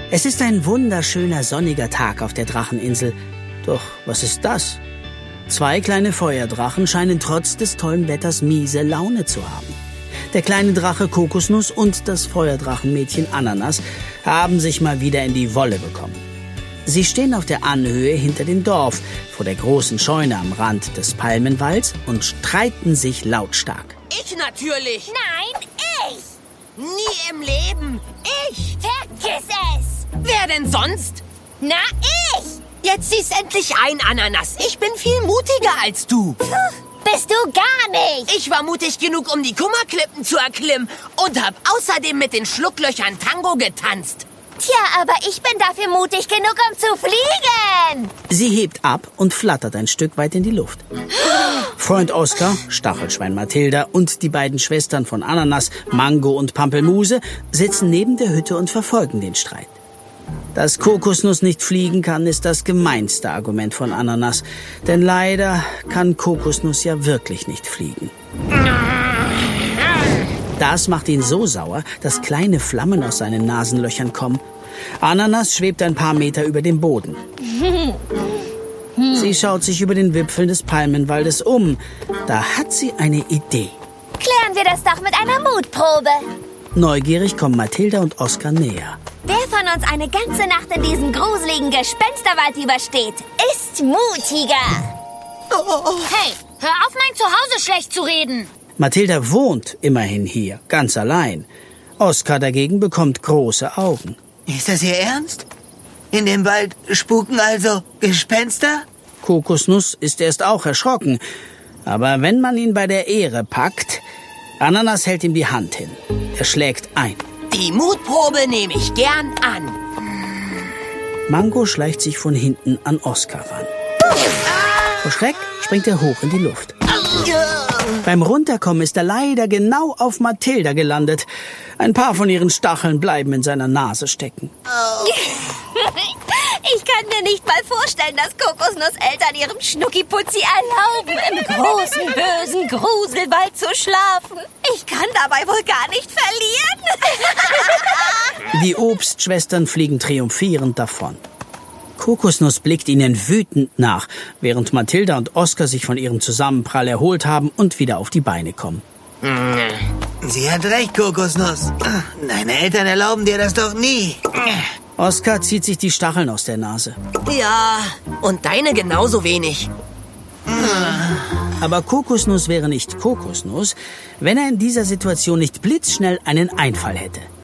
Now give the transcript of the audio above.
Es ist ein wunderschöner sonniger Tag auf der Dracheninsel. Doch was ist das? 2 kleine Feuerdrachen scheinen trotz des tollen Wetters miese Laune zu haben. Der kleine Drache Kokosnuss und das Feuerdrachenmädchen Ananas haben sich mal wieder in die Wolle bekommen. Sie stehen auf der Anhöhe hinter dem Dorf, vor der großen Scheune am Rand des Palmenwalds und streiten sich lautstark. Ich natürlich. Nein, ich! Nie im Leben. Ich. Vergiss es! Wer denn sonst? Na, ich! Jetzt sieh's endlich ein, Ananas. Ich bin viel mutiger als du. Bist du gar nicht! Ich war mutig genug, um die Kummerklippen zu erklimmen und hab außerdem mit den Schlucklöchern Tango getanzt. Tja, aber ich bin dafür mutig genug, um zu fliegen! Sie hebt ab und flattert ein Stück weit in die Luft. Freund Oskar, Stachelschwein Mathilda und die beiden Schwestern von Ananas, Mango und Pampelmuse sitzen neben der Hütte und verfolgen den Streit. Dass Kokosnuss nicht fliegen kann, ist das gemeinste Argument von Ananas. Denn leider kann Kokosnuss ja wirklich nicht fliegen. Das macht ihn so sauer, dass kleine Flammen aus seinen Nasenlöchern kommen. Ananas schwebt ein paar Meter über dem Boden. Sie schaut sich über den Wipfeln des Palmenwaldes um. Da hat sie eine Idee. Klären wir das doch mit einer Mutprobe. Neugierig kommen Mathilda und Oskar näher. Wer von uns eine ganze Nacht in diesem gruseligen Gespensterwald übersteht, ist mutiger. Hey, hör auf, mein Zuhause schlecht zu reden. Mathilda wohnt immerhin hier, ganz allein. Oskar dagegen bekommt große Augen. Ist das Ihr Ernst? In dem Wald spuken also Gespenster? Kokosnuss ist erst auch erschrocken. Aber wenn man ihn bei der Ehre packt, Ananas hält ihm die Hand hin. Er schlägt ein. Die Mutprobe nehme ich gern an. Mango schleicht sich von hinten an Oskar ran. Vor Schreck springt er hoch in die Luft. Beim Runterkommen ist er leider genau auf Mathilda gelandet. Ein paar von ihren Stacheln bleiben in seiner Nase stecken. Ich kann mir nicht mal vorstellen, dass Kokosnuss Eltern ihrem Schnuckiputzi erlauben, im großen, bösen Gruselwald zu schlafen. Ich kann dabei wohl gar nicht verlieren. Die Obstschwestern fliegen triumphierend davon. Kokosnuss blickt ihnen wütend nach, während Mathilda und Oskar sich von ihrem Zusammenprall erholt haben und wieder auf die Beine kommen. Sie hat recht, Kokosnuss. Deine Eltern erlauben dir das doch nie. Oskar zieht sich die Stacheln aus der Nase. Ja, und deine genauso wenig. Aber Kokosnuss wäre nicht Kokosnuss, wenn er in dieser Situation nicht blitzschnell einen Einfall hätte.